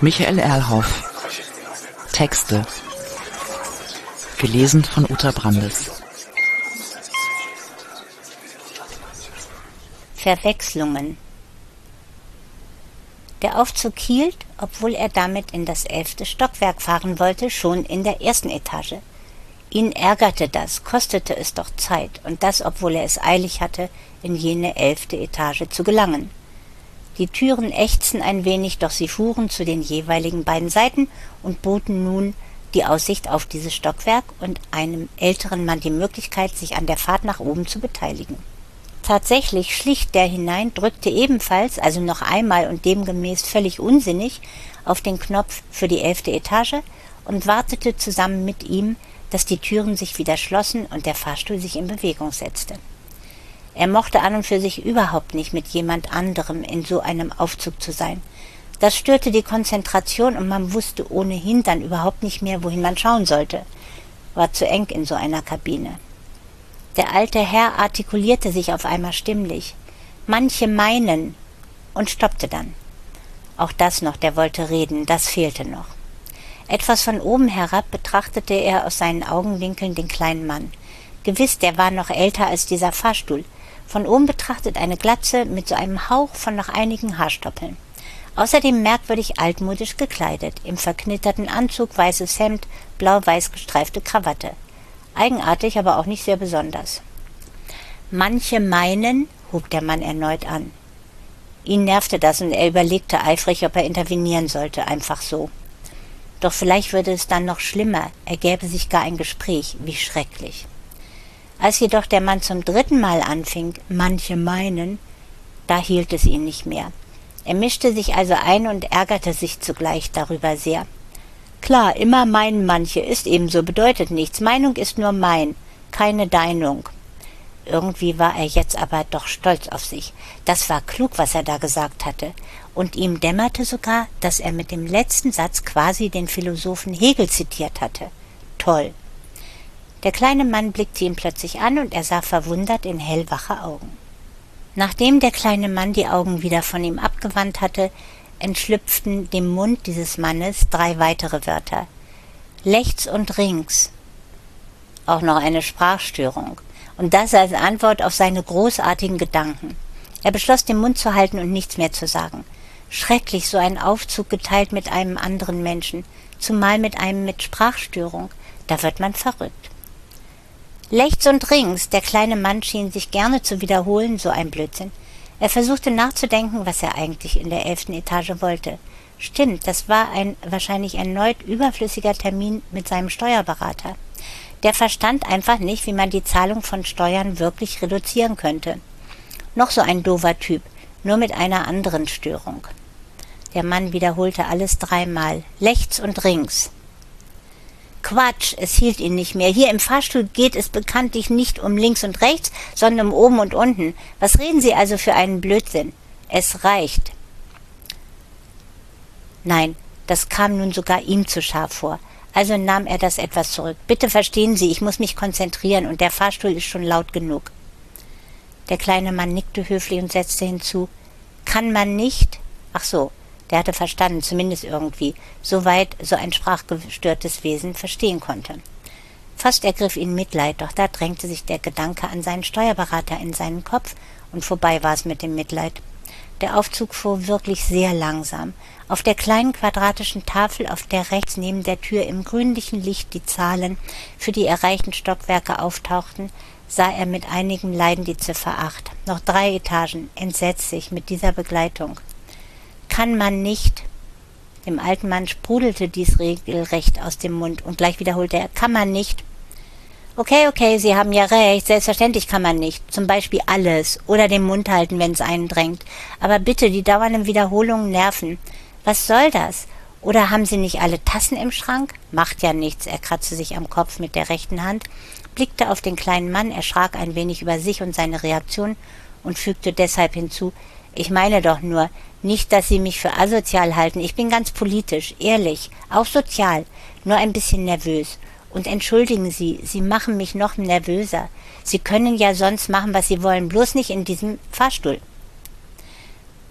Michael Erlhoff. Texte. Gelesen von Uta Brandes. Verwechslungen. Der Aufzug hielt, obwohl er damit in das 11. Stockwerk fahren wollte, schon in der 1. Etage. Ihn ärgerte das, kostete es doch Zeit, und das, obwohl er es eilig hatte, in jene 11. Etage zu gelangen. Die Türen ächzten ein wenig, doch sie fuhren zu den jeweiligen beiden Seiten und boten nun die Aussicht auf dieses Stockwerk und einem älteren Mann die Möglichkeit, sich an der Fahrt nach oben zu beteiligen. Tatsächlich schlich der hinein, drückte ebenfalls, also noch einmal und demgemäß völlig unsinnig, auf den Knopf für die 11. Etage und wartete zusammen mit ihm, dass die Türen sich wieder schlossen und der Fahrstuhl sich in Bewegung setzte. Er mochte an und für sich überhaupt nicht, mit jemand anderem in so einem Aufzug zu sein. Das störte die Konzentration und man wusste ohnehin dann überhaupt nicht mehr, wohin man schauen sollte. War zu eng in so einer Kabine. Der alte Herr artikulierte sich auf einmal stimmlich. Manche meinen, und stoppte dann. Auch das noch, der wollte reden, das fehlte noch. Etwas von oben herab betrachtete er aus seinen Augenwinkeln den kleinen Mann. Gewiss, der war noch älter als dieser Fahrstuhl. Von oben betrachtet eine Glatze mit so einem Hauch von noch einigen Haarstoppeln. Außerdem merkwürdig altmodisch gekleidet, im verknitterten Anzug, weißes Hemd, blau-weiß gestreifte Krawatte. Eigenartig, aber auch nicht sehr besonders. Manche meinen, hub der Mann erneut an. Ihn nervte das und er überlegte eifrig, ob er intervenieren sollte, einfach so. Doch vielleicht würde es dann noch schlimmer, ergäbe sich gar ein Gespräch, wie schrecklich. Als jedoch der Mann zum 3. Mal anfing, manche meinen, da hielt es ihn nicht mehr. Er mischte sich also ein und ärgerte sich zugleich darüber sehr. Klar, immer meinen manche, ist ebenso, bedeutet nichts. Meinung ist nur mein, keine Deinung. Irgendwie war er jetzt aber doch stolz auf sich. Das war klug, was er da gesagt hatte. Und ihm dämmerte sogar, dass er mit dem letzten Satz quasi den Philosophen Hegel zitiert hatte. Toll. Der kleine Mann blickte ihn plötzlich an und er sah verwundert in hellwache Augen. Nachdem der kleine Mann die Augen wieder von ihm abgewandt hatte, entschlüpften dem Mund dieses Mannes 3 weitere Wörter. Rechts und rings. Auch noch eine Sprachstörung. Und das als Antwort auf seine großartigen Gedanken. Er beschloss, den Mund zu halten und nichts mehr zu sagen. Schrecklich, so ein Aufzug geteilt mit einem anderen Menschen, zumal mit einem mit Sprachstörung. Da wird man verrückt. Rechts und rings, der kleine Mann schien sich gerne zu wiederholen, so ein Blödsinn. Er versuchte nachzudenken, was er eigentlich in der 11. Etage wollte. Stimmt, das war ein wahrscheinlich erneut überflüssiger Termin mit seinem Steuerberater. Der verstand einfach nicht, wie man die Zahlung von Steuern wirklich reduzieren könnte. Noch so ein doofer Typ, nur mit einer anderen Störung. Der Mann wiederholte alles 3 Mal. Rechts und rings. Quatsch, es hielt ihn nicht mehr. Hier im Fahrstuhl geht es bekanntlich nicht um links und rechts, sondern um oben und unten. Was reden Sie also für einen Blödsinn? Es reicht. Nein, das kam nun sogar ihm zu scharf vor. Also nahm er das etwas zurück. Bitte verstehen Sie, ich muss mich konzentrieren und der Fahrstuhl ist schon laut genug. Der kleine Mann nickte höflich und setzte hinzu, kann man nicht? Ach so. Der hatte verstanden, zumindest irgendwie, soweit so ein sprachgestörtes Wesen verstehen konnte. Fast ergriff ihn Mitleid, doch da drängte sich der Gedanke an seinen Steuerberater in seinen Kopf und vorbei war es mit dem Mitleid. Der Aufzug fuhr wirklich sehr langsam. Auf der kleinen quadratischen Tafel, auf der rechts neben der Tür im grünlichen Licht die Zahlen für die erreichten Stockwerke auftauchten, sah er mit einigem Leiden die Ziffer 8. Noch 3 Etagen, entsetzlich mit dieser Begleitung. Kann man nicht. Dem alten Mann sprudelte dies regelrecht aus dem Mund und gleich wiederholte er, kann man nicht. Okay, Sie haben ja recht, selbstverständlich kann man nicht. Zum Beispiel alles oder den Mund halten, wenn es einen drängt. Aber bitte, die dauernden Wiederholungen nerven. Was soll das? Oder haben Sie nicht alle Tassen im Schrank? Macht ja nichts, er kratzte sich am Kopf mit der rechten Hand, blickte auf den kleinen Mann, erschrak ein wenig über sich und seine Reaktion und fügte deshalb hinzu, ich meine doch nur, nicht, dass Sie mich für asozial halten. Ich bin ganz politisch, ehrlich, auch sozial, nur ein bisschen nervös. Und entschuldigen Sie, Sie machen mich noch nervöser. Sie können ja sonst machen, was Sie wollen, bloß nicht in diesem Fahrstuhl.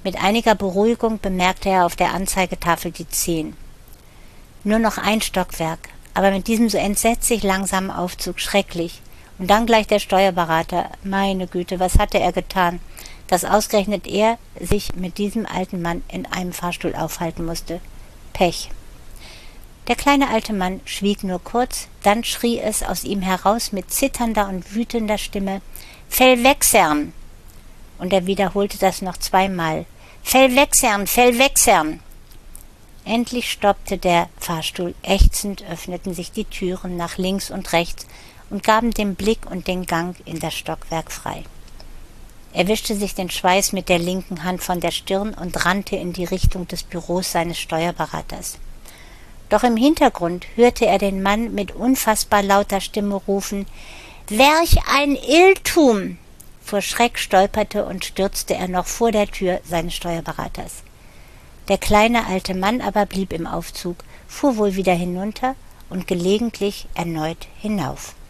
Mit einiger Beruhigung bemerkte er auf der Anzeigetafel die 10. Nur noch ein Stockwerk, aber mit diesem so entsetzlich langsamen Aufzug schrecklich. Und dann gleich der Steuerberater. Meine Güte, was hatte er getan, dass ausgerechnet er sich mit diesem alten Mann in einem Fahrstuhl aufhalten musste. Pech. Der kleine alte Mann schwieg nur kurz, dann schrie es aus ihm heraus mit zitternder und wütender Stimme: »Fell wegsern!« Und er wiederholte das noch 2-mal. »Fell wegsern! Fell wegsern!« Endlich stoppte der Fahrstuhl, ächzend öffneten sich die Türen nach links und rechts und gaben den Blick und den Gang in das Stockwerk frei. Er wischte sich den Schweiß mit der linken Hand von der Stirn und rannte in die Richtung des Büros seines Steuerberaters. Doch im Hintergrund hörte er den Mann mit unfassbar lauter Stimme rufen: »Welch ein Irrtum!« Vor Schreck stolperte und stürzte er noch vor der Tür seines Steuerberaters. Der kleine alte Mann aber blieb im Aufzug, fuhr wohl wieder hinunter und gelegentlich erneut hinauf.